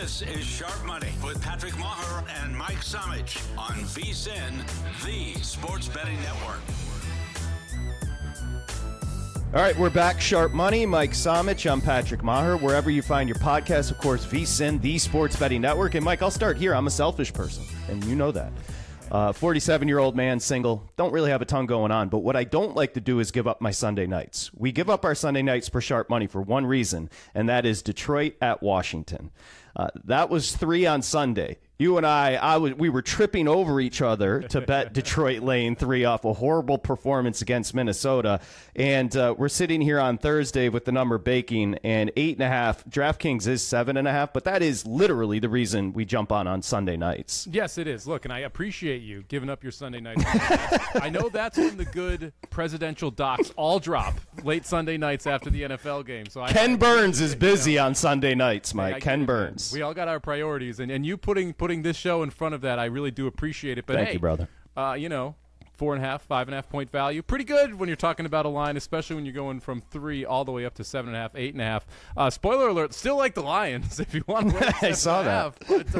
This is Sharp Money with Patrick Maher and Mike Somich on VSiN, the Sports Betting Network. All right, we're back. Sharp Money, Mike Somich. I'm Patrick Maher. Wherever you find your podcast, of course, VSiN, the Sports Betting Network. And Mike, I'll start here. I'm a selfish person, and you know that. 47-year-old man, single, don't really have a ton going on. But what I don't like to do is give up my Sunday nights. We give up our Sunday nights for Sharp Money for one reason, and that is Detroit at Washington. That was 3 on Sunday. You and we were tripping over each other to bet Detroit laying 3 off a horrible performance against Minnesota. And we're sitting here on Thursday with the number baking, and 8.5. DraftKings is 7.5, but that is literally the reason we jump on Sunday nights. Yes, it is. Look, and I appreciate you giving up your Sunday nights. I know that's when the good presidential docs all drop late Sunday nights after the NFL game. So Ken Burns is busy on Sunday nights, Mike. Ken Burns. We all got our priorities, and you putting this show in front of that, I really do appreciate it. But Thank you, brother. 4.5, 5.5 point value, pretty good when you're talking about a line, especially when you're going from 3 all the way up to 7.5, 8.5. Spoiler alert, still like the Lions if you want to win. I saw that. But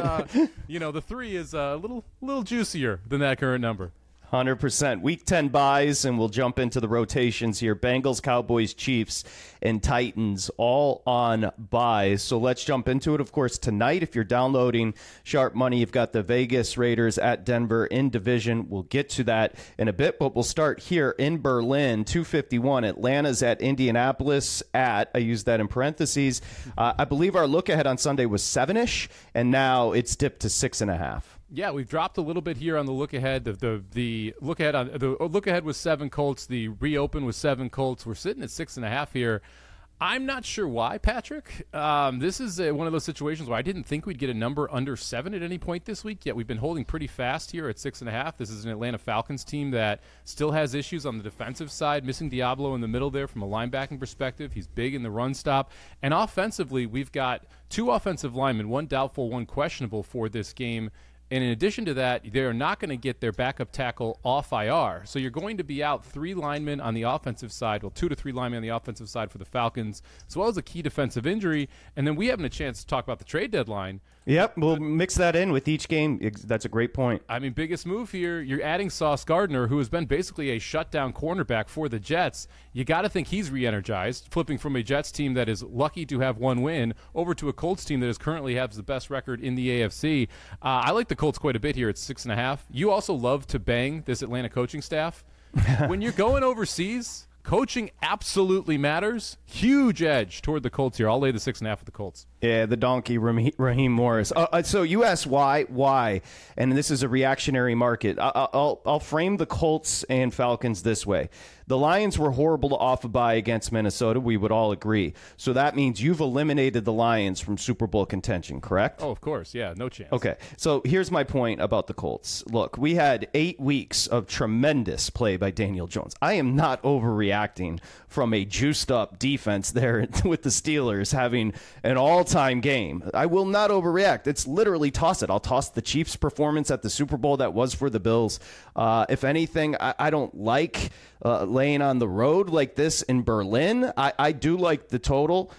the 3 is a little juicier than that current number. 100%. Week 10 buys, and we'll jump into the rotations here. Bengals, Cowboys, Chiefs, and Titans all on buys. So let's jump into it. Of course, tonight, if you're downloading Sharp Money, you've got the Vegas Raiders at Denver in division. We'll get to that in a bit, but we'll start here in Berlin, 251. Atlanta's at Indianapolis at, I use that in parentheses. I believe our look ahead on Sunday was 7-ish, and now it's dipped to 6.5. Yeah, we've dropped a little bit here on the look ahead. The look ahead was 7 Colts. The reopen was 7 Colts. We're sitting at 6.5 here. I'm not sure why, Patrick. This is one of those situations where I didn't think we'd get a number under 7 at any point this week, yet we've been holding pretty fast here at 6.5. This is an Atlanta Falcons team that still has issues on the defensive side, missing Diablo in the middle there from a linebacking perspective. He's big in the run stop. And offensively, we've got 2 offensive linemen, 1 doubtful, 1 questionable for this game. And in addition to that, they're not going to get their backup tackle off IR. So you're going to be out 3 linemen on the offensive side, 2 to 3 linemen on the offensive side for the Falcons, as well as a key defensive injury. And then we haven't a chance to talk about the trade deadline. Yep, we'll mix that in with each game. That's a great point. I mean, biggest move here, you're adding Sauce Gardner, who has been basically a shutdown cornerback for the Jets. You got to think he's re-energized, flipping from a Jets team that is lucky to have 1 win over to a Colts team that currently has the best record in the AFC. I like the Colts quite a bit here at 6.5. You also love to bang this Atlanta coaching staff. When you're going overseas, coaching absolutely matters. Huge edge toward the Colts here. I'll lay the 6.5 with the Colts. Yeah, the donkey, Raheem Morris. So you asked why, and this is a reactionary market. I'll frame the Colts and Falcons this way. The Lions were horrible off a bye against Minnesota. We would all agree. So that means you've eliminated the Lions from Super Bowl contention, correct? Oh, of course. Yeah, no chance. Okay, so here's my point about the Colts. Look, we had 8 weeks of tremendous play by Daniel Jones. I am not overreacting from a juiced-up defense there with the Steelers having an all-time game. I will not overreact. It's literally toss it. I'll toss the Chiefs' performance at the Super Bowl that was for the Bills. If anything, I don't like laying on the road like this in Berlin. I do like the total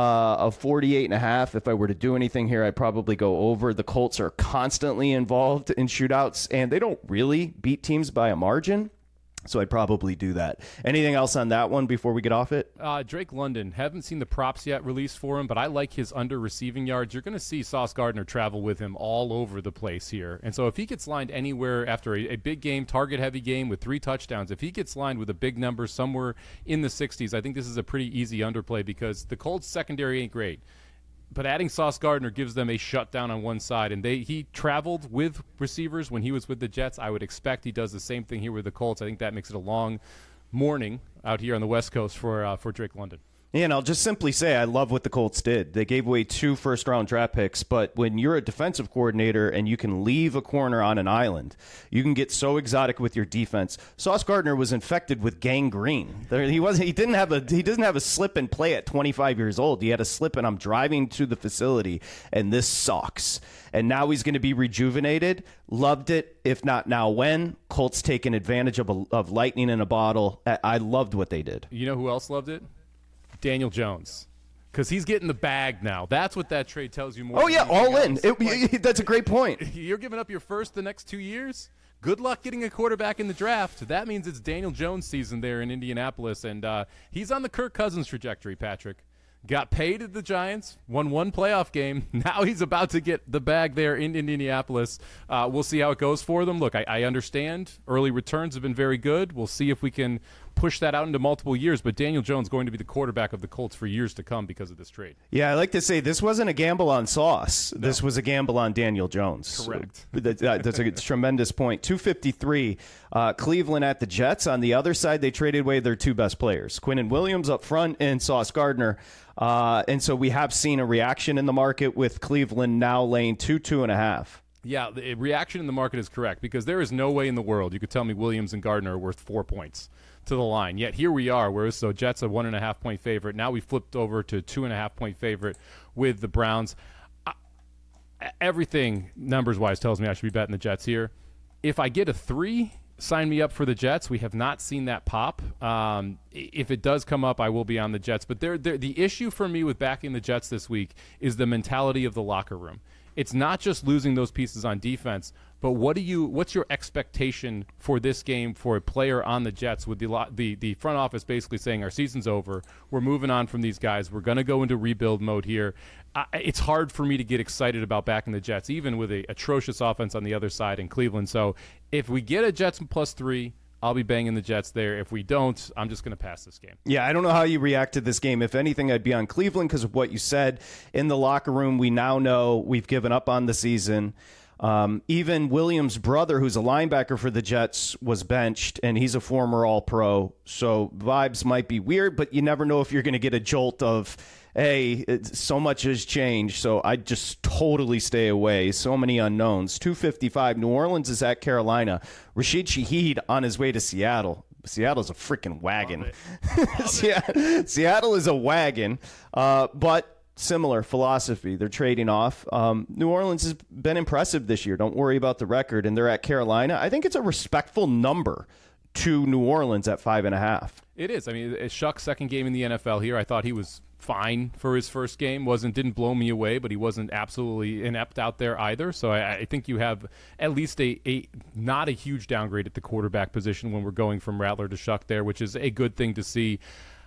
of 48.5. If I were to do anything here, I'd probably go over. The Colts are constantly involved in shootouts, and they don't really beat teams by a margin. So I'd probably do that. Anything else on that one before we get off it? Drake London. Haven't seen the props yet released for him, but I like his under receiving yards. You're going to see Sauce Gardner travel with him all over the place here. And so if he gets lined anywhere after a big game, target-heavy game with 3 touchdowns, if he gets lined with a big number somewhere in the 60s, I think this is a pretty easy underplay because the Colts secondary ain't great. But adding Sauce Gardner gives them a shutdown on one side, and he traveled with receivers when he was with the Jets. I would expect he does the same thing here with the Colts. I think that makes it a long morning out here on the West Coast for Drake London. And I'll just simply say I love what the Colts did. They gave away 2 first-round draft picks, but when you're a defensive coordinator and you can leave a corner on an island, you can get so exotic with your defense. Sauce Gardner was infected with gangrene. He doesn't have a slip and play at 25 years old. He had a slip and I'm driving to the facility and this sucks. And now he's going to be rejuvenated. Loved it. If not now, when? Colts taking advantage of lightning in a bottle. I loved what they did. You know who else loved it? Daniel Jones. because he's getting the bag now. That's what that trade tells you more. Oh, yeah, all in. Like, That's a great point. You're giving up your first the next 2 years? Good luck getting a quarterback in the draft. That means it's Daniel Jones' season there in Indianapolis, and he's on the Kirk Cousins trajectory, Patrick. Got paid at the Giants, won one playoff game. Now he's about to get the bag there in Indianapolis. We'll see how it goes for them. Look, I understand early returns have been very good. We'll see if we can push that out into multiple years. But Daniel Jones going to be the quarterback of the Colts for years to come because of this trade. Yeah, I like to say this wasn't a gamble on Sauce. No. This was a gamble on Daniel Jones. Correct. That's a tremendous point. 253, Cleveland at the Jets. On the other side, they traded away their two best players, Quinnen Williams up front and Sauce Gardner. And so we have seen a reaction in the market with Cleveland now laying 2.5. Yeah, the reaction in the market is correct because there is no way in the world you could tell me Williams and Gardner are worth 4 points to the line. Yet here we are, whereas so Jets a 1.5 point favorite. Now we flipped over to 2.5 point favorite with the Browns. Everything numbers-wise tells me I should be betting the Jets here. If I get a 3, sign me up for the Jets. We have not seen that pop. If it does come up, I will be on the Jets. But the issue for me with backing the Jets this week is the mentality of the locker room. It's not just losing those pieces on defense, but what's your expectation for this game for a player on the Jets with the front office basically saying our season's over, we're moving on from these guys, we're going to go into rebuild mode here. It's hard for me to get excited about backing the Jets, even with a atrocious offense on the other side in Cleveland. So if we get a Jets +3, I'll be banging the Jets there. If we don't, I'm just going to pass this game. Yeah, I don't know how you react to this game. If anything, I'd be on Cleveland because of what you said. In the locker room, we now know we've given up on the season. Even Williams' brother, who's a linebacker for the Jets, was benched, and he's a former All-Pro. So vibes might be weird, but you never know if you're going to get a jolt of, hey, so much has changed, so I just totally stay away. So many unknowns. 255, New Orleans is at Carolina. Rashid Shaheed on his way to Seattle. Seattle's a freaking wagon. Seattle is a wagon, but similar philosophy. They're trading off. New Orleans has been impressive this year. Don't worry about the record, and they're at Carolina. I think it's a respectful number to New Orleans at 5.5. It is. I mean, it's Shuck's second game in the NFL here. I thought he was fine for his first game. Didn't blow me away, but he wasn't absolutely inept out there either. So I think you have at least a not a huge downgrade at the quarterback position when we're going from Rattler to Shuck there, which is a good thing to see.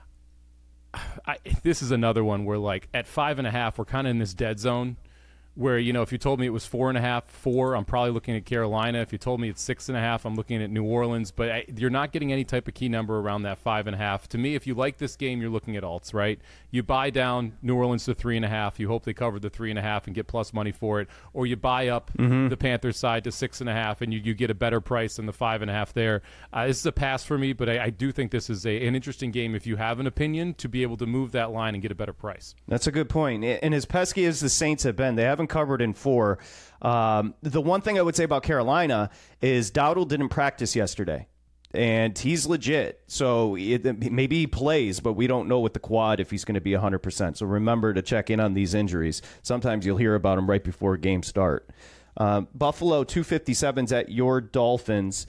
This is another one where, like, at 5.5, we're kind of in this dead zone where, you know, if you told me it was 4.5, 4, I'm probably looking at Carolina. If you told me it's 6.5, I'm looking at New Orleans. But you're not getting any type of key number around that 5.5. To me, if you like this game, you're looking at alts, right? You buy down New Orleans to 3.5. You hope they cover the 3.5 and get plus money for it. Or you buy up the Panthers side to 6.5, and you get a better price than the 5.5 there. This is a pass for me, but I do think this is an interesting game if you have an opinion to be able to move that line and get a better price. That's a good point. And as pesky as the Saints have been, they haven't covered in 4. The one thing I would say about Carolina is Dowdle didn't practice yesterday, and he's legit. So maybe he plays, but we don't know with the quad if he's going to be 100%. So remember to check in on these injuries. Sometimes you'll hear about them right before game start. Buffalo 257's at your Dolphins.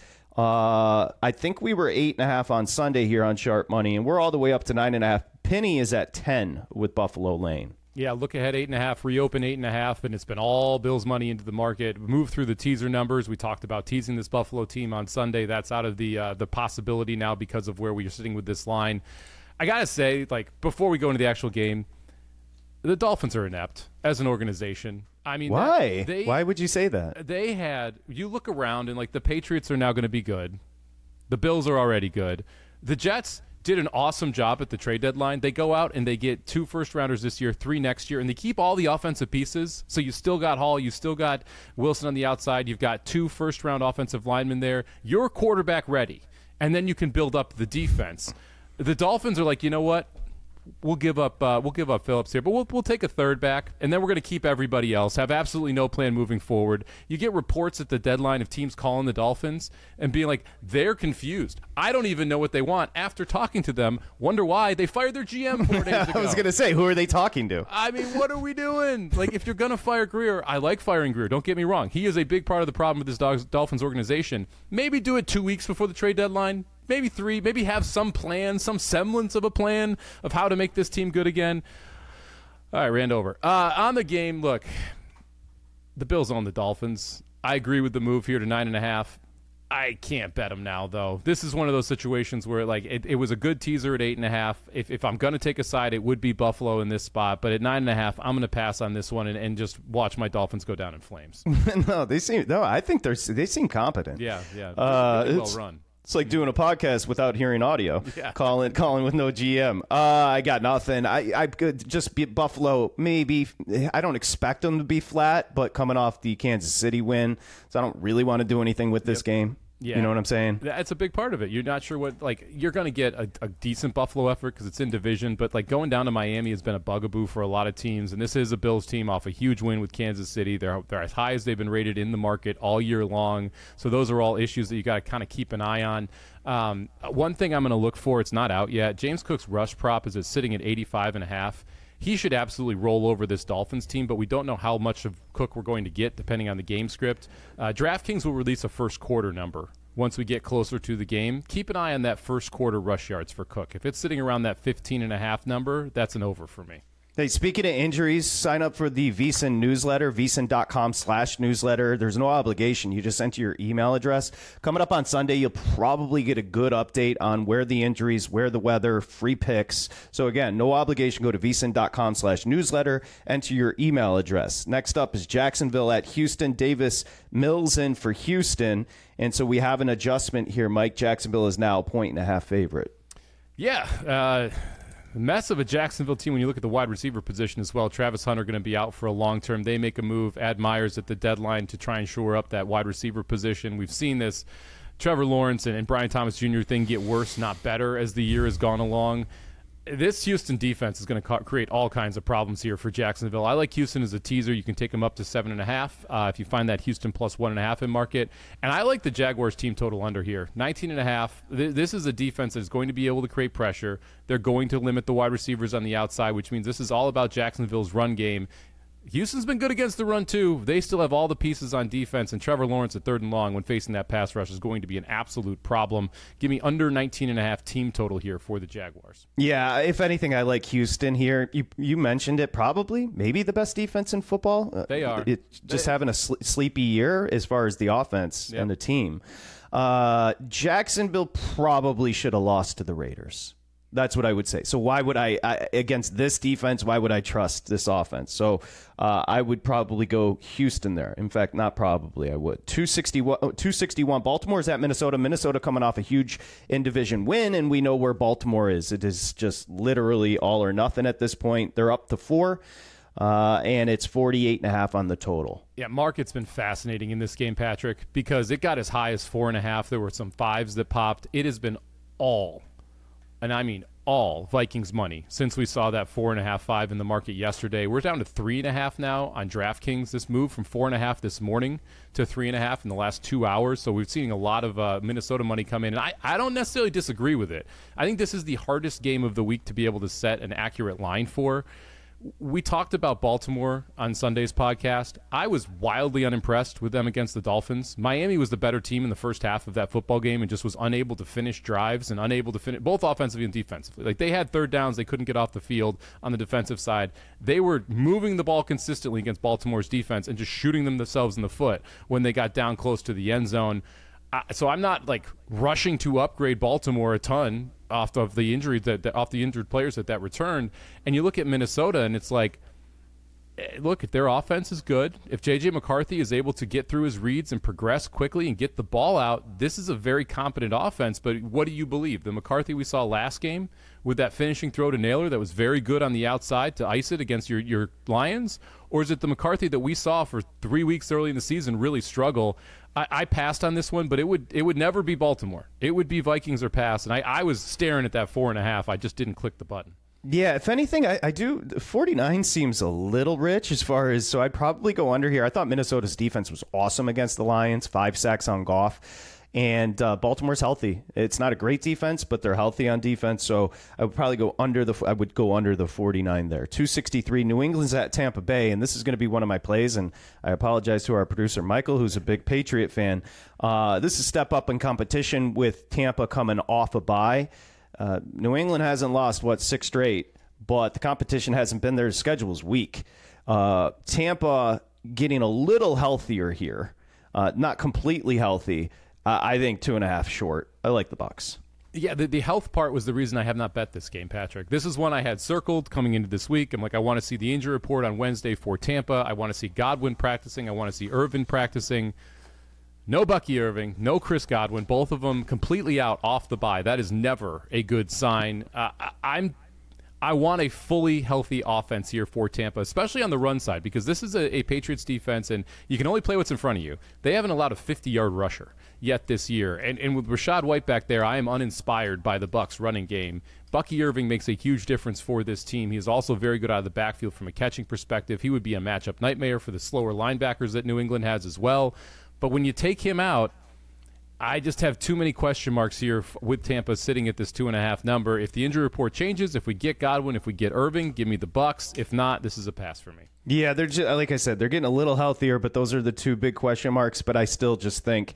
I think we were 8.5 on Sunday here on Sharp Money, and we're all the way up to 9.5. Penny is at 10 with Buffalo Lane. Yeah, look ahead 8.5, reopen 8.5, and it's been all Bills money into the market. Move through the teaser numbers. We talked about teasing this Buffalo team on Sunday. That's out of the possibility now because of where we are sitting with this line. I gotta say, like, before we go into the actual game, the Dolphins are inept as an organization. I mean, why? Why would you say that? You look around and, like, the Patriots are now going to be good. The Bills are already good. The Jets did an awesome job at the trade deadline. They go out and they get 2 first-rounders this year, 3 next year, and they keep all the offensive pieces. So you still got Hall, you still got Wilson on the outside, you've got 2 first-round offensive linemen there. You're quarterback ready, and then you can build up the defense. The Dolphins are like, you know what? We'll give up Phillips here, but we'll take a third back, and then we're going to keep everybody else. Have absolutely no plan moving forward. You get reports at the deadline of teams calling the Dolphins and being like, they're confused. I don't even know what they want. After talking to them, wonder why they fired their GM 4 days ago. I was going to say, who are they talking to? I mean, what are we doing? Like, if you're going to fire Greer, I like firing Greer. Don't get me wrong. He is a big part of the problem with this Dolphins organization. Maybe do it 2 weeks before the trade deadline. Maybe 3, maybe have some plan, some semblance of a plan of how to make this team good again. All right, ran over. On the game, look, the Bills own the Dolphins. I agree with the move here to 9.5. I can't bet them now, though. This is one of those situations where, like, it was a good teaser at 8.5. If I'm going to take a side, it would be Buffalo in this spot. But at 9.5, I'm going to pass on this one and just watch my Dolphins go down in flames. I think they seem competent. Yeah. Well run. It's like doing a podcast without hearing audio. Yeah. Calling with no GM. I got nothing. I could just be Buffalo. Maybe I don't expect them to be flat, but coming off the Kansas City win, so I don't really want to do anything with this game. Yeah. You know what I'm saying? That's a big part of it. You're not sure what, like, you're going to get a decent Buffalo effort because it's in division, but, like, going down to Miami has been a bugaboo for a lot of teams, and this is a Bills team off a huge win with Kansas City. They're as high as they've been rated in the market all year long, so those are all issues that you got to kind of keep an eye on. One thing I'm going to look for, it's not out yet, James Cook's rush prop is sitting at 85.5. He should absolutely roll over this Dolphins team, but we don't know how much of Cook we're going to get depending on the game script. DraftKings will release a first quarter number once we get closer to the game. Keep an eye on that first quarter rush yards for Cook. If it's sitting around that 15.5 number, that's an over for me. Hey, speaking of injuries, sign up for the VSiN newsletter, vsin.com/newsletter. There's no obligation. You just enter your email address. Coming up on Sunday, you'll probably get a good update on where the injuries, where the weather, free picks. So again, no obligation. Go to vsin.com/newsletter, enter your email address. Next up is Jacksonville at Houston. Davis Mills in for Houston. And so we have an adjustment here, Mike. Jacksonville is now a 1.5 favorite. Yeah, mess of a Jacksonville team when you look at the wide receiver position as well. Travis Hunter going to be out for a long term. They make a move, add Myers at the deadline to try and shore up that wide receiver position. We've seen this Trevor Lawrence and Brian Thomas Jr. thing get worse, not better, as the year has gone along. This Houston defense is going to create all kinds of problems here for Jacksonville. I like Houston as a teaser. You can take them up to 7.5 if you find that Houston plus 1.5 in market. And I like the Jaguars team total under here, 19.5. This is a defense that is going to be able to create pressure. They're going to limit the wide receivers on the outside, which means this is all about Jacksonville's run game. Houston's been good against the run, too. They still have all the pieces on defense, and Trevor Lawrence at 3rd and long when facing that pass rush is going to be an absolute problem. Give me under 19.5 team total here for the Jaguars. Yeah, if anything, I like Houston here. You mentioned it, probably, maybe the best defense in football. They are. Having a sleepy year as far as the offense and the team. Jacksonville probably should have lost to the Raiders. That's what I would say. So why would I against this defense, why would I trust this offense? So I would probably go Houston there. In fact, not probably, I would. 261. Baltimore's at Minnesota. Minnesota coming off a huge in-division win, and we know where Baltimore is. It is just literally all or nothing at this point. They're up to 4, and it's 48.5 on the total. Yeah, market's been fascinating in this game, Patrick, because it got as high as 4.5. There were some 5s that popped. It has been all, and I mean all, Vikings money since we saw that 4.5, 5 in the market yesterday. We're down to 3.5 now on DraftKings. This moved from 4.5 this morning to 3.5 in the last 2 hours. So we've seen a lot of Minnesota money come in. And I don't necessarily disagree with it. I think this is the hardest game of the week to be able to set an accurate line for. We talked about Baltimore on Sunday's podcast. I was wildly unimpressed with them against the Dolphins. Miami was the better team in the first half of that football game and just was unable to finish drives and unable to finish both offensively and defensively. Like, they had 3rd downs, they couldn't get off the field on the defensive side. They were moving the ball consistently against Baltimore's defense and just shooting themselves in the foot when they got down close to the end zone. So I'm not like rushing to upgrade Baltimore a ton off of the injury off the injured players that returned. And you look at Minnesota, and it's like, look, if their offense is good, if J.J. McCarthy is able to get through his reads and progress quickly and get the ball out, this is a very competent offense. But what do you believe? The McCarthy we saw last game with that finishing throw to Naylor that was very good on the outside to ice it against your Lions? Or is it the McCarthy that we saw for 3 weeks early in the season really struggle? I passed on this one, but it would never be Baltimore. It would be Vikings or pass, and I was staring at that 4.5. I just didn't click the button. Yeah, if anything, I do. 49 seems a little rich as far as, so I'd probably go under here. I thought Minnesota's defense was awesome against the Lions, 5 sacks on Goff. And Baltimore's healthy. It's not a great defense, but they're healthy on defense. So I would probably go under the 49 there. 263. New England's at Tampa Bay, and this is going to be one of my plays. And I apologize to our producer Michael, who's a big Patriot fan. This is step up in competition with Tampa coming off a bye. New England hasn't lost 6 straight. but the competition hasn't been there. The schedule's weak. Tampa getting a little healthier here, not completely healthy. I think 2.5 short. I like the Bucs. Yeah, the health part was the reason I have not bet this game, Patrick. This is one I had circled coming into this week. I'm like, I want to see the injury report on Wednesday for Tampa. I want to see Godwin practicing. I want to see Irvin practicing. No Bucky Irving, no Chris Godwin, both of them completely out off the bye. That is never a good sign. I want a fully healthy offense here for Tampa, especially on the run side, because this is a Patriots defense, and you can only play what's in front of you. They haven't allowed a 50-yard rusher yet this year. And with Rachaad White back there, I am uninspired by the Bucs running game. Bucky Irving makes a huge difference for this team. He is also very good out of the backfield from a catching perspective. He would be a matchup nightmare for the slower linebackers that New England has as well. But when you take him out, I just have too many question marks here with Tampa sitting at this 2.5 number. If the injury report changes, if we get Godwin, if we get Irving, give me the Bucs. If not, this is a pass for me. Yeah, they're just, like I said, they're getting a little healthier, but those are the two big question marks. But I still just think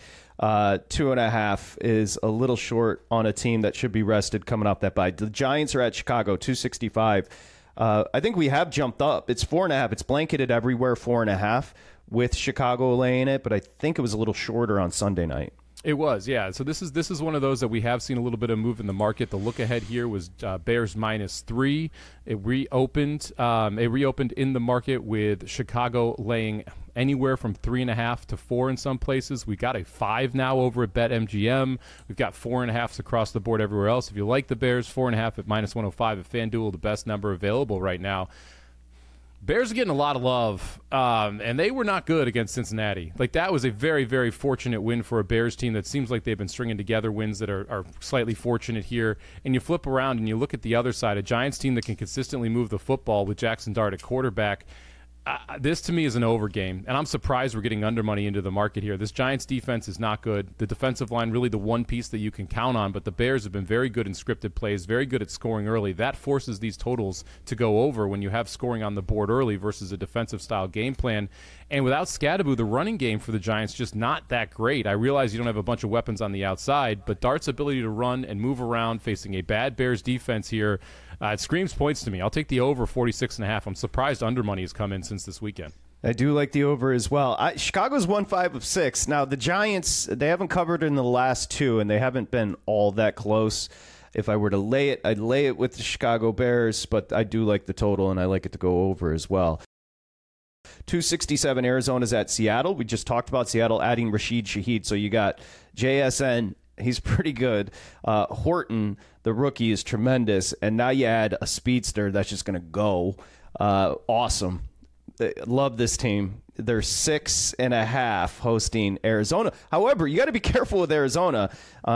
2.5 is a little short on a team that should be rested coming off that bye. The Giants are at Chicago, 265. I think we have jumped up. It's 4.5. It's blanketed everywhere, 4.5 with Chicago laying it, but I think it was a little shorter on Sunday night. It was, yeah. So this is one of those that we have seen a little bit of move in the market. The look ahead here was Bears -3. It reopened in the market with Chicago laying anywhere from 3.5 to 4 in some places. We got a 5 now over at BetMGM. We've got 4.5s across the board everywhere else. If you like the Bears, 4.5 at -105 at FanDuel, the best number available right now. Bears are getting a lot of love, and they were not good against Cincinnati. Like, that was a very, very fortunate win for a Bears team that seems like they've been stringing together wins that are slightly fortunate here. And you flip around and you look at the other side, a Giants team that can consistently move the football with Jackson Dart at quarterback. This, to me, is an over game, and I'm surprised we're getting under money into the market here. This Giants defense is not good. The defensive line, really the one piece that you can count on, but the Bears have been very good in scripted plays, very good at scoring early. That forces these totals to go over when you have scoring on the board early versus a defensive-style game plan. And without Scadaboo, the running game for the Giants just not that great. I realize you don't have a bunch of weapons on the outside, but Dart's ability to run and move around facing a bad Bears defense here, it screams points to me. I'll take the over 46.5. I'm surprised under money has come in since this weekend. I do like the over as well. Chicago's won 5 of 6. Now, the Giants, they haven't covered in the last 2, and they haven't been all that close. If I were to lay it, I'd lay it with the Chicago Bears, but I do like the total, and I like it to go over as well. 267 Arizona's at Seattle. We just talked about Seattle adding Rashid Shaheed, so you got JSN. He's pretty good. Horton, the rookie, is tremendous. And now you add a speedster that's just going to go. Awesome. Love this team. They're 6.5 hosting Arizona. However, you got to be careful with Arizona.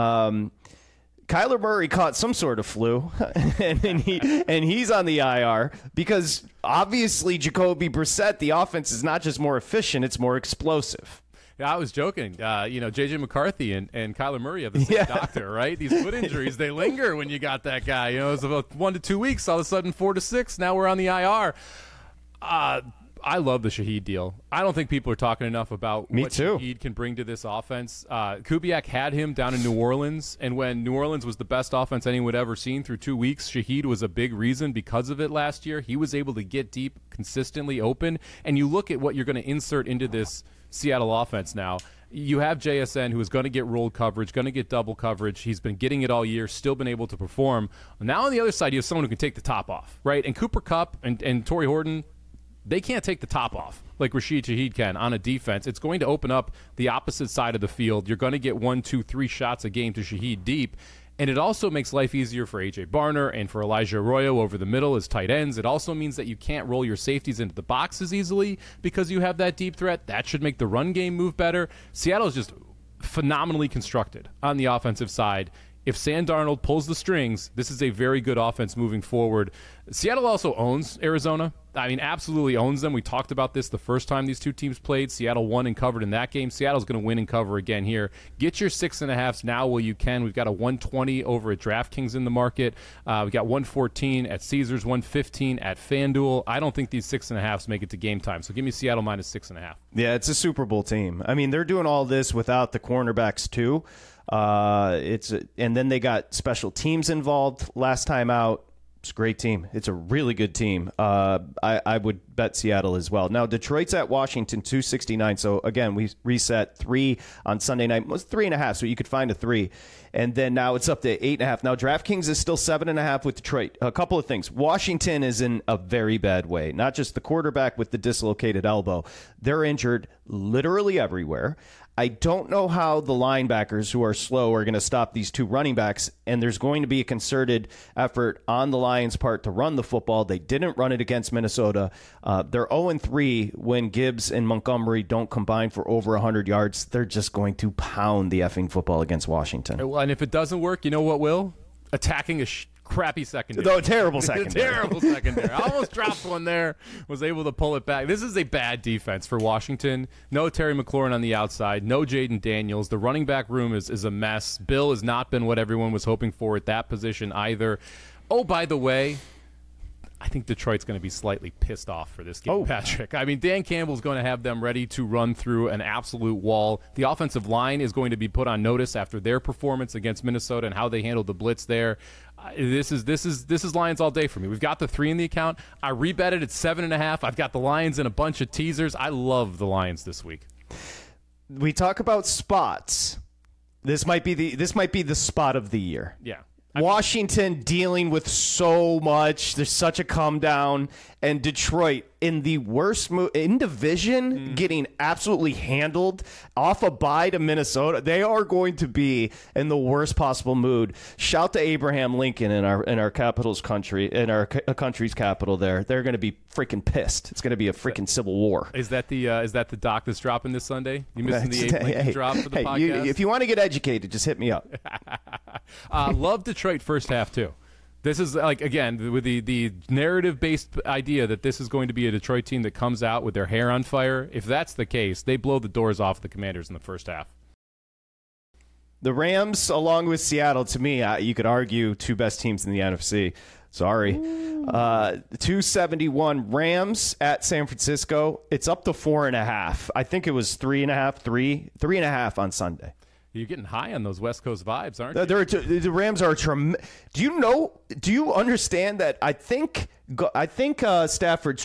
Kyler Murray caught some sort of flu, and he's on the IR because obviously Jacoby Brissett, the offense is not just more efficient, it's more explosive. Yeah, I was joking. J.J. McCarthy and Kyler Murray have the same doctor, right? These foot injuries, they linger when you got that guy. You know, it was about 1 to 2 weeks. All of a sudden, 4 to 6. Now we're on the IR. I love the Shaheed deal. I don't think people are talking enough about what Shaheed can bring to this offense. Kubiak had him down in New Orleans, and when New Orleans was the best offense anyone would ever seen through 2 weeks, Shaheed was a big reason because of it last year. He was able to get deep, consistently open, and you look at what you're going to insert into this Seattle offense now. You have JSN, who is going to get rolled coverage, going to get double coverage. He's been getting it all year, still been able to perform. Now on the other side, you have someone who can take the top off, right? And Cooper Kupp and Torrey Horton, they can't take the top off like Rashid Shaheed can on a defense. It's going to open up the opposite side of the field. You're going to get 1, 2, 3 shots a game to Shaheed deep. And it also makes life easier for A.J. Barner and for Elijah Arroyo over the middle as tight ends. It also means that you can't roll your safeties into the boxes easily because you have that deep threat. That should make the run game move better. Seattle is just phenomenally constructed on the offensive side. If Sam Darnold pulls the strings, this is a very good offense moving forward. Seattle also owns Arizona. I mean, absolutely owns them. We talked about this the first time these two teams played. Seattle won and covered in that game. Seattle's going to win and cover again here. Get your 6.5s now while you can. We've got a 120 over at DraftKings in the market. We've got 114 at Caesars, 115 at FanDuel. I don't think these 6.5s make it to game time. So give me Seattle minus 6.5. Yeah, it's a Super Bowl team. I mean, they're doing all this without the cornerbacks too. And then they got special teams involved last time out. It's a great team. It's a really good team. I would bet Seattle as well. Now, Detroit's at Washington, 269. So, again, we reset 3 on Sunday night. It was 3.5, so you could find a 3. And then now it's up to 8.5. Now, DraftKings is still 7.5 with Detroit. A couple of things. Washington is in a very bad way. Not just the quarterback with the dislocated elbow. They're injured literally everywhere. I don't know how the linebackers who are slow are going to stop these 2 running backs, and there's going to be a concerted effort on the Lions' part to run the football. They didn't run it against Minnesota. They're 0-3 when Gibbs and Montgomery don't combine for over 100 yards. They're just going to pound the effing football against Washington. Well, and if it doesn't work, you know what will? Attacking a crappy secondary. No, terrible secondary. Terrible secondary. I almost dropped one there. Was able to pull it back. This is a bad defense for Washington. No Terry McLaurin on the outside. No Jaden Daniels. The running back room is a mess. Bill has not been what everyone was hoping for at that position either. Oh, by the way, I think Detroit's going to be slightly pissed off for this game, Patrick. I mean, Dan Campbell's going to have them ready to run through an absolute wall. The offensive line is going to be put on notice after their performance against Minnesota and how they handled the blitz there. This is Lions all day for me. We've got the 3 in the account. I rebetted at 7.5. I've got the Lions in a bunch of teasers. I love the Lions this week. We talk about spots. This might be the spot of the year. Yeah. Washington dealing with so much. There's such a come down. And Detroit in the worst in division, getting absolutely handled off a bye to Minnesota. They are going to be in the worst possible mood. Shout to Abraham Lincoln in our capital's country, in our country's capital. They're going to be freaking pissed. It's going to be a freaking civil war. Is that the doc that's dropping this Sunday? You missing the Abe Lincoln drop for the podcast? If you want to get educated, just hit me up. Love Detroit first half too. This is, like, again, with the narrative-based idea that this is going to be a Detroit team that comes out with their hair on fire. If that's the case, they blow the doors off the Commanders in the first half. The Rams, along with Seattle, to me, you could argue 2 best teams in the NFC. Sorry. 271 Rams at San Francisco. It's up to 4.5. I think it was 3.5 on Sunday. You're getting high on those West Coast vibes, aren't you? The Rams are Do you understand that? I think Stafford's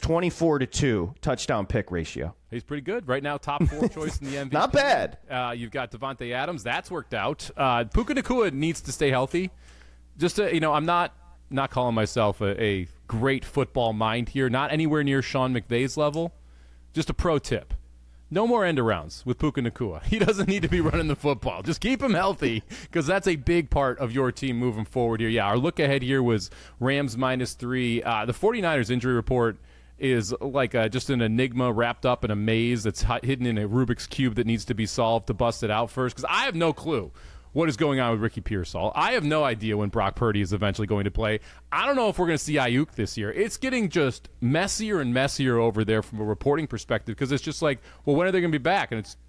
24-2 touchdown pick ratio. He's pretty good right now. Top 4 choice in the MVP. Not bad. You've got Devontae Adams. That's worked out. Puka Nacua needs to stay healthy. Just to, I'm not calling myself a great football mind here. Not anywhere near Sean McVay's level. Just a pro tip. No more end-arounds with Puka Nacua. He doesn't need to be running the football. Just keep him healthy, because that's a big part of your team moving forward here. Yeah, our look ahead here was Rams -3. The 49ers injury report is like just an enigma wrapped up in a maze that's hidden in a Rubik's Cube that needs to be solved to bust it out first, because I have no clue what is going on with Ricky Pearsall. I have no idea when Brock Purdy is eventually going to play. I don't know if we're going to see Ayuk this year. It's getting just messier and messier over there from a reporting perspective, because it's just like, well, when are they going to be back? And it's,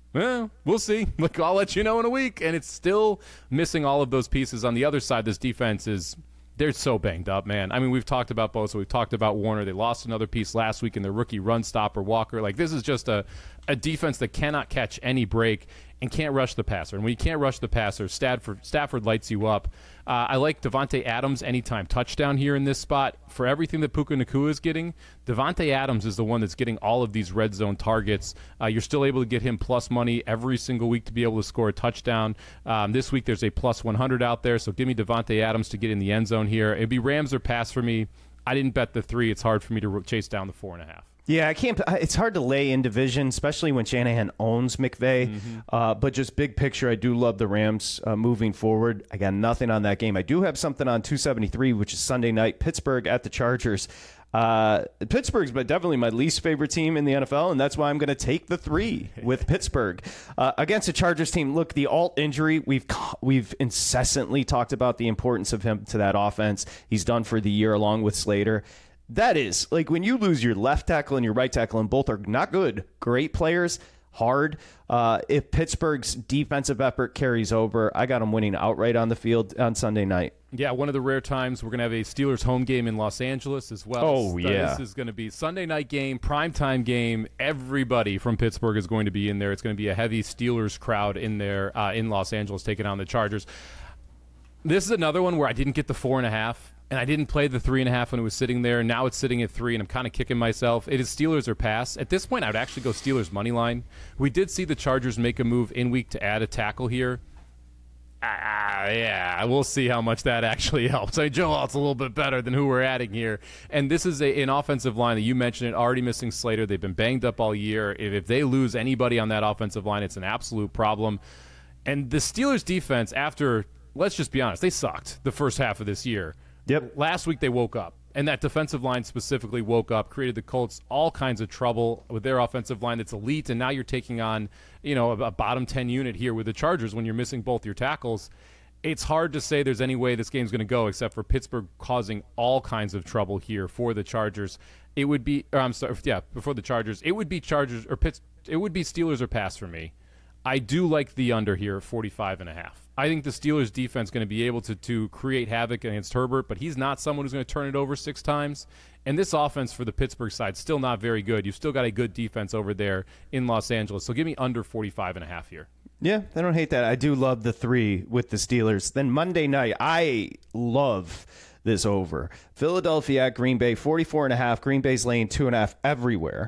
we'll see. Like, I'll let you know in a week. And it's still missing all of those pieces. On the other side, this defense they're so banged up, man. I mean, we've talked about Bosa. We've talked about Warner. They lost another piece last week in their rookie run stopper, Walker. Like, this is just a defense that cannot catch any break and can't rush the passer. And when you can't rush the passer, Stafford lights you up. I like Devontae Adams anytime touchdown here in this spot. For everything that Puka Nacua is getting, Devontae Adams is the one that's getting all of these red zone targets. You're still able to get him plus money every single week to be able to score a touchdown. This week there's a plus 100 out there, so give me Devontae Adams to get in the end zone here. It'd be Rams or pass for me. I didn't bet the 3. It's hard for me to chase down the 4.5. Yeah, I can't. It's hard to lay in division, especially when Shanahan owns McVay. But just big picture, I do love the Rams moving forward. I got nothing on that game. I do have something on 273, which is Sunday night. Pittsburgh at the Chargers. Pittsburgh's definitely my least favorite team in the NFL, and that's why I'm going to take the 3 with Pittsburgh against the Chargers team. Look, the Alt injury, we've incessantly talked about the importance of him to that offense. He's done for the year along with Slater. That is, like, when you lose your left tackle and your right tackle, and both are not good, great players, hard. If Pittsburgh's defensive effort carries over, I got them winning outright on the field on Sunday night. Yeah, one of the rare times we're going to have a Steelers home game in Los Angeles as well. Oh, yeah. This is going to be Sunday night game, primetime game. Everybody from Pittsburgh is going to be in there. It's going to be a heavy Steelers crowd in there in Los Angeles taking on the Chargers. This is another one where I didn't get the 4.5. and I didn't play the 3.5 when it was sitting there. Now it's sitting at 3, and I'm kind of kicking myself. It is Steelers or pass. At this point, I would actually go Steelers money line. We did see the Chargers make a move in week to add a tackle here. Yeah, we'll see how much that actually helps. Joe Alt's a little bit better than who we're adding here. And this is an offensive line that you mentioned it, already missing Slater. They've been banged up all year. If they lose anybody on that offensive line, it's an absolute problem. And the Steelers defense, after, let's just be honest, they sucked the first half of this year. Yep. Last week they woke up. And that defensive line specifically woke up, created the Colts all kinds of trouble with their offensive line that's elite, and now you're taking on, a bottom 10 unit here with the Chargers when you're missing both your tackles. It's hard to say there's any way this game's going to go except for Pittsburgh causing all kinds of trouble here for the Chargers. It would be, before the Chargers, it would be Chargers or it would be Steelers or pass for me. I do like the under here, 45.5. I think the Steelers defense is going to be able to create havoc against Herbert, but he's not someone who's going to turn it over 6 times. And this offense for the Pittsburgh side still not very good. You've still got a good defense over there in Los Angeles. So give me under 45.5 here. Yeah, I don't hate that. I do love the 3 with the Steelers. Then Monday night, I love this over. Philadelphia at Green Bay, 44.5. Green Bay's laying 2.5 everywhere.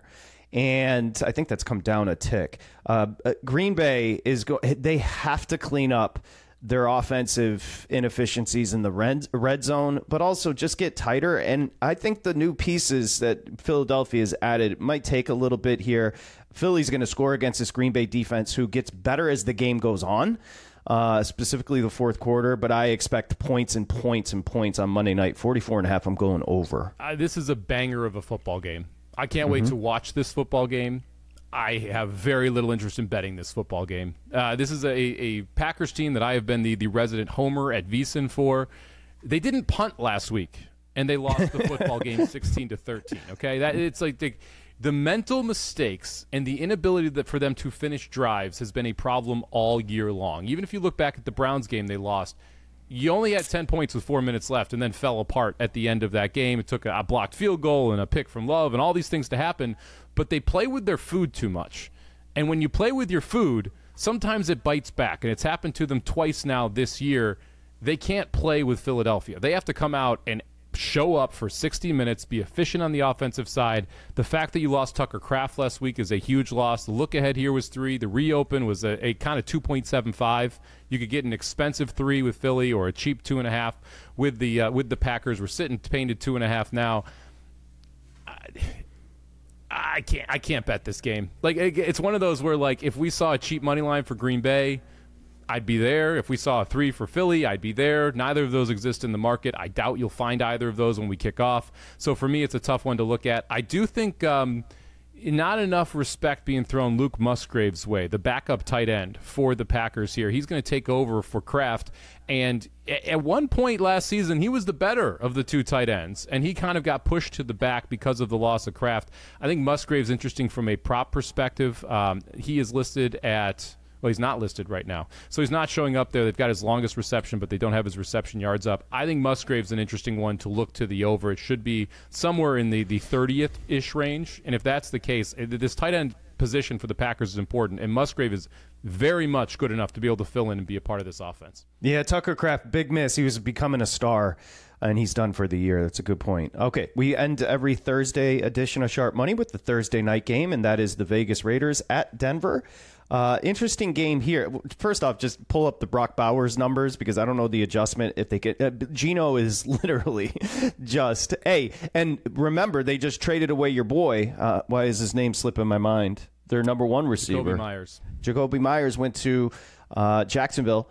And I think that's come down a tick. Green Bay they have to clean up their offensive inefficiencies in the red zone, but also just get tighter. And I think the new pieces that Philadelphia has added might take a little bit here. Philly's going to score against this Green Bay defense, who gets better as the game goes on, specifically the fourth quarter. But I expect points and points and points on Monday night. 44.5, I'm going over. This is a banger of a football game. I can't wait to watch this football game. I have very little interest in betting this football game. This is a Packers team that I have been the resident homer at VSiN for. They didn't punt last week, and they lost the football game 16-13. Okay, it's like the mental mistakes and the inability for them to finish drives has been a problem all year long. Even if you look back at the Browns game they lost, you only had 10 points with 4 minutes left and then fell apart at the end of that game. It took a blocked field goal and a pick from Love and all these things to happen, but they play with their food too much. And when you play with your food, sometimes it bites back, and it's happened to them twice now this year. They can't play with Philadelphia. They have to come out and show up for 60 minutes, be efficient on the offensive side. The fact that you lost Tucker Kraft last week is a huge loss. The look ahead here was 3. The reopen was a kind of 2.75. You could get an expensive 3 with Philly or a cheap 2.5 with the Packers. We're sitting painted 2.5 now. I can't bet this game. Like, it's one of those where, like, if we saw a cheap money line for Green Bay, I'd be there. If we saw a 3 for Philly, I'd be there. Neither of those exist in the market. I doubt you'll find either of those when we kick off. So for me, it's a tough one to look at. I do think not enough respect being thrown Luke Musgrave's way, the backup tight end for the Packers here. He's going to take over for Kraft. And at one point last season, he was the better of the 2 tight ends, and he kind of got pushed to the back because of the loss of Kraft. I think Musgrave's interesting from a prop perspective. He is listed at... Well, he's not listed right now. So he's not showing up there. They've got his longest reception, but they don't have his reception yards up. I think Musgrave's an interesting one to look to the over. It should be somewhere in the 30th-ish range. And if that's the case, this tight end position for the Packers is important, and Musgrave is very much good enough to be able to fill in and be a part of this offense. Yeah, Tucker Kraft, big miss. He was becoming a star, and he's done for the year. That's a good point. Okay, we end every Thursday edition of Sharp Money with the Thursday night game, and that is the Vegas Raiders at Denver. Interesting game here. First off, just pull up the Brock Bowers numbers because I don't know the adjustment if they get. Gino is literally just and remember they just traded away your boy. Why is his name slipping my mind? Their number 1 receiver, Jacoby Myers went to Jacksonville.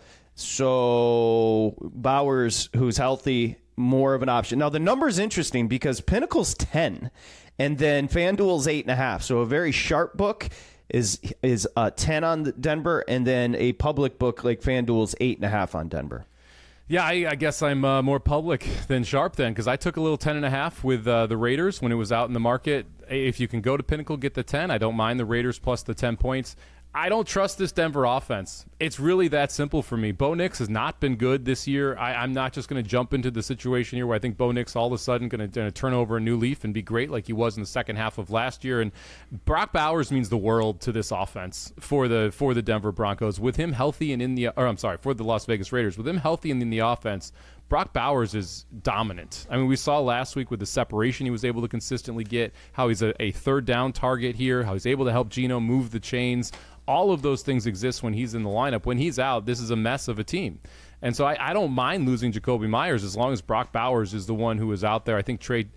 So Bowers, who's healthy, more of an option. Now the number's interesting because Pinnacle's 10, and then FanDuel's 8.5. So a very sharp book is 10 on Denver, and then a public book like FanDuel's 8.5 on Denver. Yeah, I guess I'm more public than sharp then, because I took a little 10.5 with the Raiders when it was out in the market. If you can go to Pinnacle, get the 10. I don't mind the Raiders plus the 10 points. I don't trust this Denver offense. It's really that simple for me. Bo Nix has not been good this year. I'm not just going to jump into the situation here where I think Bo Nix all of a sudden going to turn over a new leaf and be great like he was in the second half of last year. And Brock Bowers means the world to this offense for the Denver Broncos. With him healthy and for the Las Vegas Raiders. With him healthy and in the offense, Brock Bowers is dominant. I mean, we saw last week with the separation he was able to consistently get, how he's a third down target here, how he's able to help Geno move the chains. All of those things exist when he's in the lineup. When he's out, this is a mess of a team. And so I don't mind losing Jakobi Meyers as long as Brock Bowers is the one who is out there. I think Trey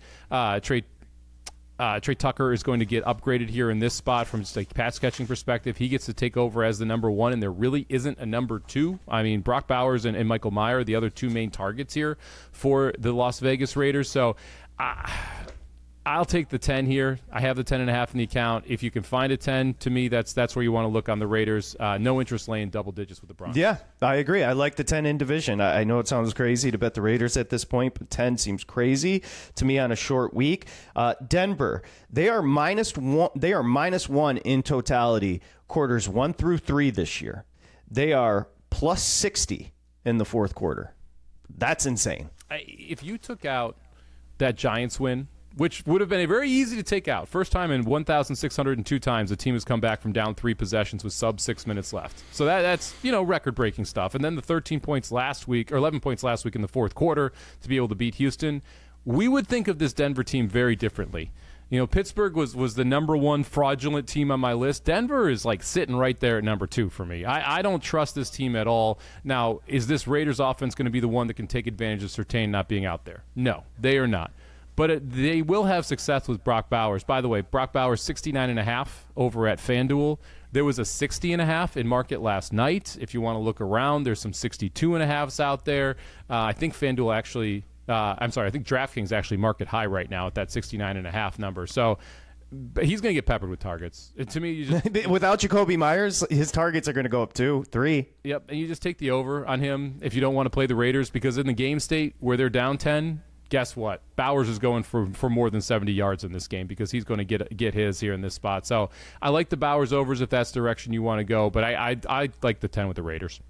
Tucker is going to get upgraded here in this spot from just a pass catching perspective. He gets to take over as the number one, and there really isn't a number two. I mean, Brock Bowers and Michael Mayer are the other two main targets here for the Las Vegas Raiders. So I'll take the 10 here. I have the 10.5 in the account. If you can find a 10, to me, that's where you want to look on the Raiders. No interest laying double digits with the Broncos. Yeah, I agree. I like the 10 in division. I know it sounds crazy to bet the Raiders at this point, but 10 seems crazy to me on a short week. Denver, they are -1. They are -1 in totality, quarters 1 through 3 this year. They are +60 in the fourth quarter. That's insane. If you took out that Giants win, which would have been very easy to take out. First time in 1,602 times a team has come back from down 3 possessions with sub 6 minutes left. So that's record-breaking stuff. And then the 13 points last week, or 11 points last week in the fourth quarter to be able to beat Houston. We would think of this Denver team very differently. Pittsburgh was the number one fraudulent team on my list. Denver is like sitting right there at number 2 for me. I don't trust this team at all. Now, is this Raiders offense going to be the one that can take advantage of Surtain not being out there? No, they are not. But they will have success with Brock Bowers. By the way, Brock Bowers 69.5 over at FanDuel. There was a 60.5 in market last night. If you want to look around, there's some 62.5s out there. I think FanDuel actually, I think DraftKings actually market high right now at that 69.5 number. So he's going to get peppered with targets. To me, you just without Jakobi Meyers, his targets are going to go up 2, 3. Yep, and you just take the over on him if you don't want to play the Raiders, because in the game state where they're down 10. Guess what? Bowers is going for more than 70 yards in this game because he's going to get his here in this spot. So I like the Bowers overs if that's the direction you want to go, but I like the 10 with the Raiders.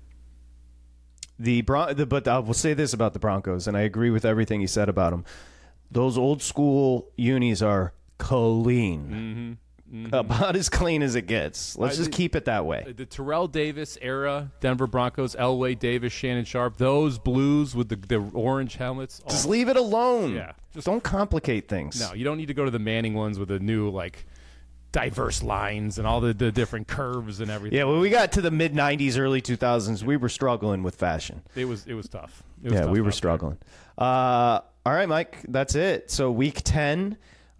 But I will say this about the Broncos, and I agree with everything you said about them. Those old school unis are clean. Mm-hmm. Mm-hmm. About as clean as it gets. Let's just keep it that way. The Terrell Davis era, Denver Broncos, Elway Davis, Shannon Sharp, those blues with the orange helmets. Just leave it alone. Yeah. Just don't complicate things. No, you don't need to go to the Manning ones with the new, diverse lines and all the different curves and everything. Yeah, when we got to the mid-'90s, early 2000s, we were struggling with fashion. It was tough. We were struggling. All right, Mike, that's it. So week 10.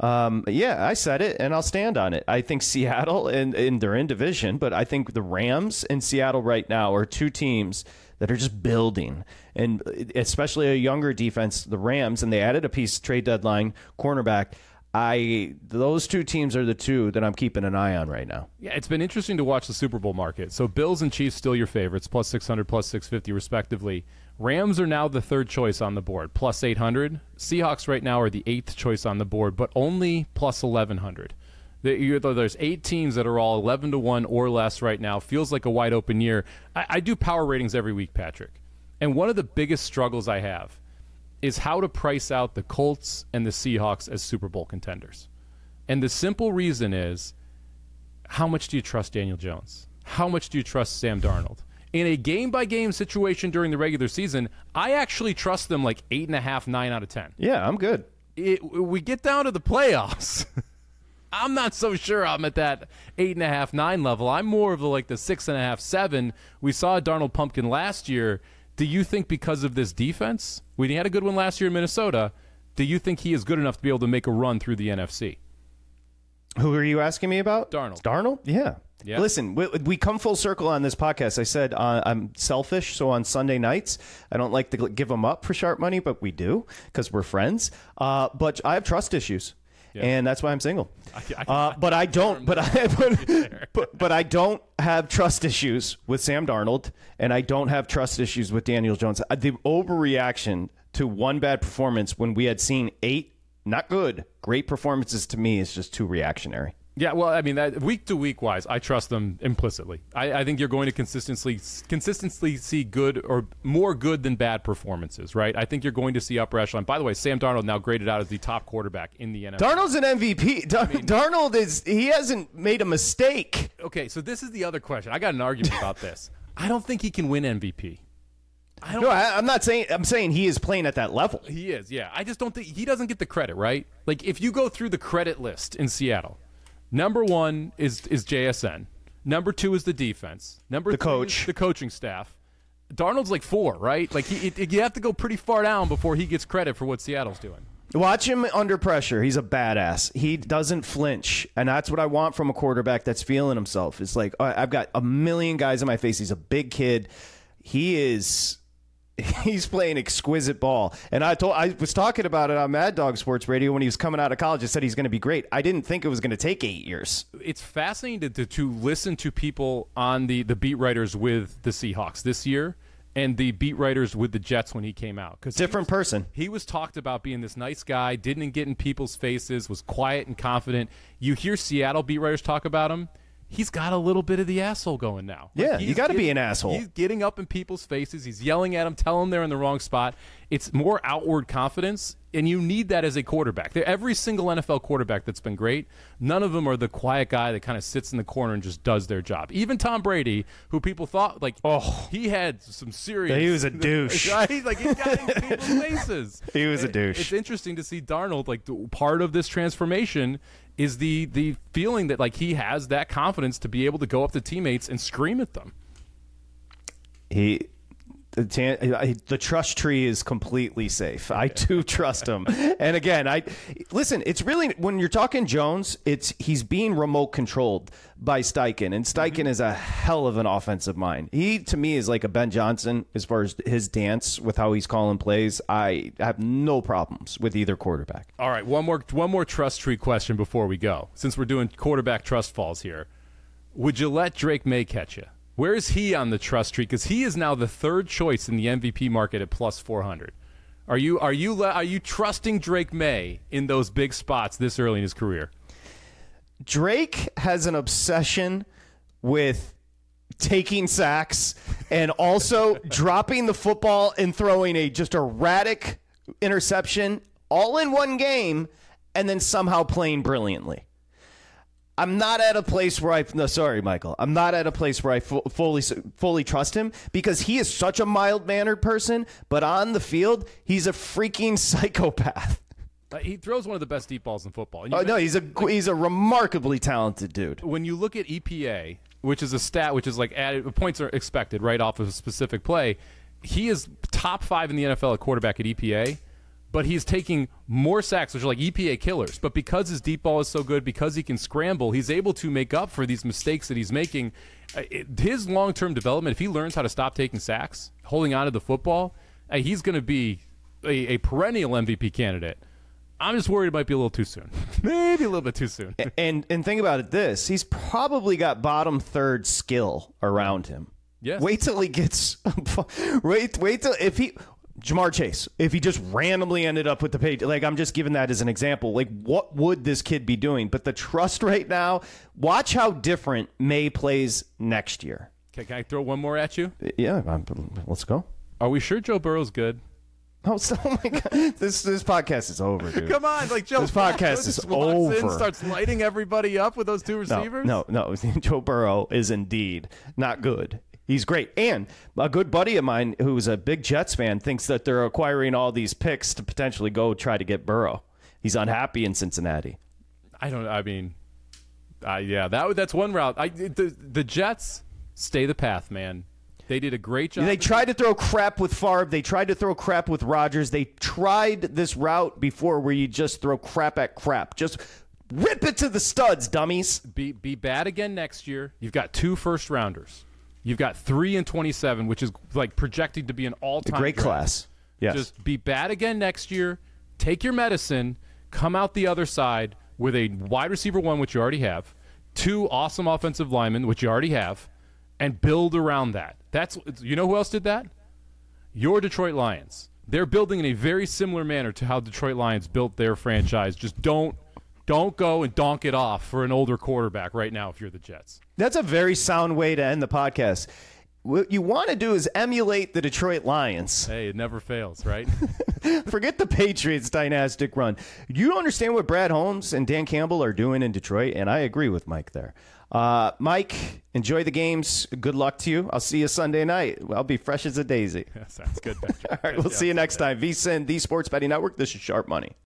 I said it, and I'll stand on it. I think Seattle, and they're in division, but I think the Rams and Seattle right now are two teams that are just building, and especially a younger defense, the Rams, and they added a piece trade deadline cornerback. Those two teams are the two that I'm keeping an eye on right now. Yeah, it's been interesting to watch the Super Bowl market. So Bills and Chiefs still your favorites, plus 600, plus 650 respectively. Rams are now the third choice on the board, plus 800. Seahawks right now are the 8th choice on the board, but only plus 1,100. There's 8 teams that are all 11-1 or less right now. Feels like a wide open year. I do power ratings every week, Patrick. And one of the biggest struggles I have is how to price out the Colts and the Seahawks as Super Bowl contenders. And the simple reason is, how much do you trust Daniel Jones? How much do you trust Sam Darnold? In a game-by-game situation during the regular season, I actually trust them 8.5, 9 out of 10. Yeah, I'm good. We get down to the playoffs. I'm not so sure I'm at that 8.5, 9 level. I'm more of the 6.5, 7. We saw a Darnold pumpkin last year. Do you think because of this defense, when he had a good one last year in Minnesota, do you think he is good enough to be able to make a run through the NFC? Who are you asking me about? Darnold. Darnold? Yeah. Yeah. Listen, we come full circle on this podcast. I said I'm selfish, so on Sunday nights, I don't like to give them up for sharp money, but we do because we're friends. But I have trust issues, and that's why I'm single. But I don't. But I don't have trust issues with Sam Darnold, and I don't have trust issues with Daniel Jones. The overreaction to one bad performance when we had seen 8 not good, great performances to me is just too reactionary. Yeah, well, I mean, that week to week wise, I trust them implicitly. I think you're going to consistently see good or more good than bad performances, right? I think you're going to see upper echelon. By the way, Sam Darnold now graded out as the top quarterback in the NFL. Darnold's an MVP. Darnold he hasn't made a mistake. Okay, so this is the other question. I got an argument about this. I don't think he can win MVP. I'm not saying. I'm saying he is playing at that level. He is, yeah. I just don't think he doesn't get the credit, right? Like if you go through the credit list in Seattle, number 1 is JSN. Number 2 is the defense. Number 3 coach. is the coaching staff. Darnold's like 4, right? Like you have to go pretty far down before he gets credit for what Seattle's doing. Watch him under pressure. He's a badass. He doesn't flinch, and that's what I want from a quarterback that's feeling himself. It's like I've got a million guys in my face. He's a big kid. He's playing exquisite ball. And I was talking about it on Mad Dog Sports Radio when he was coming out of college. I said he's going to be great. I didn't think it was going to take 8 years. It's fascinating to listen to people on the beat writers with the Seahawks this year and the beat writers with the Jets when he came out. Different person. He was talked about being this nice guy, didn't get in people's faces, was quiet and confident. You hear Seattle beat writers talk about him. He's got a little bit of the asshole going now. Yeah, you got to be an asshole. He's getting up in people's faces. He's yelling at them, telling them they're in the wrong spot. It's more outward confidence, and you need that as a quarterback. Every single NFL quarterback that's been great, none of them are the quiet guy that kind of sits in the corner and just does their job. Even Tom Brady, who people thought, he had some serious... He was a douche. Right? Like, he got in people's faces. He was a douche. It's interesting to see Darnold, part of this transformation is the feeling that he has that confidence to be able to go up to teammates and scream at them. The trust tree is completely safe. I do trust him. And again, listen, it's really, when you're talking Jones, he's being remote controlled by Steichen, and Steichen is a hell of an offensive mind. He, to me, is like a Ben Johnson as far as his dance with how he's calling plays. I have no problems with either quarterback. All right, one more trust tree question before we go. Since we're doing quarterback trust falls here, would you let Drake May catch you? Where is he on the trust tree? Because he is now the third choice in the MVP market at plus 400. Are you trusting Drake May in those big spots this early in his career? Drake has an obsession with taking sacks and also dropping the football and throwing a just erratic interception all in one game and then somehow playing brilliantly. I'm not at a place where Michael. I'm not at a place where I fully trust him because he is such a mild-mannered person, but on the field, he's a freaking psychopath. He throws one of the best deep balls in football. No, he's a remarkably talented dude. When you look at EPA, which is a stat which is added points are expected right off of a specific play, he is top 5 in the NFL at quarterback at EPA. But he's taking more sacks, which are like EPA killers. But because his deep ball is so good, because he can scramble, he's able to make up for these mistakes that he's making. His long-term development, if he learns how to stop taking sacks, holding on to the football, he's going to be a perennial MVP candidate. I'm just worried it might be a little too soon. Maybe a little bit too soon. And think about it this. He's probably got bottom third skill around him. Yes. Wait till he gets... wait till... If he... Jamar Chase, if he just randomly ended up with the page, I'm just giving that as an example. What would this kid be doing? But the trust right now, watch how different May plays next year. Okay, can I throw one more at you? Yeah, let's go. Are we sure Joe Burrow's good? Oh my God. This podcast is over, dude. Come on, Joe. This podcast is over. Starts lighting everybody up with those two receivers? No. Joe Burrow is indeed not good. He's great. And a good buddy of mine who's a big Jets fan thinks that they're acquiring all these picks to potentially go try to get Burrow. He's unhappy in Cincinnati. That's one route. The Jets stay the path, man. They did a great job. They tried to throw crap with Favre. They tried to throw crap with Rodgers. They tried this route before where you just throw crap at crap. Just rip it to the studs, dummies. Be bad again next year. You've got 2 first-rounders. You've got 3 and 27, which is projected to be an all-time great draft. Class. Yes. Just be bad again next year. Take your medicine. Come out the other side with a wide receiver 1, which you already have, 2 awesome offensive linemen, which you already have, and build around that. You know who else did that? Your Detroit Lions. They're building in a very similar manner to how Detroit Lions built their franchise. Just don't go and donk it off for an older quarterback right now if you're the Jets. That's a very sound way to end the podcast. What you want to do is emulate the Detroit Lions. Hey, it never fails, right? Forget the Patriots' dynastic run. You understand what Brad Holmes and Dan Campbell are doing in Detroit, and I agree with Mike there. Mike, enjoy the games. Good luck to you. I'll see you Sunday night. I'll be fresh as a daisy. Sounds good, Patrick. All right, we'll see you next time. VSiN, the Sports Betting Network. This is Sharp Money.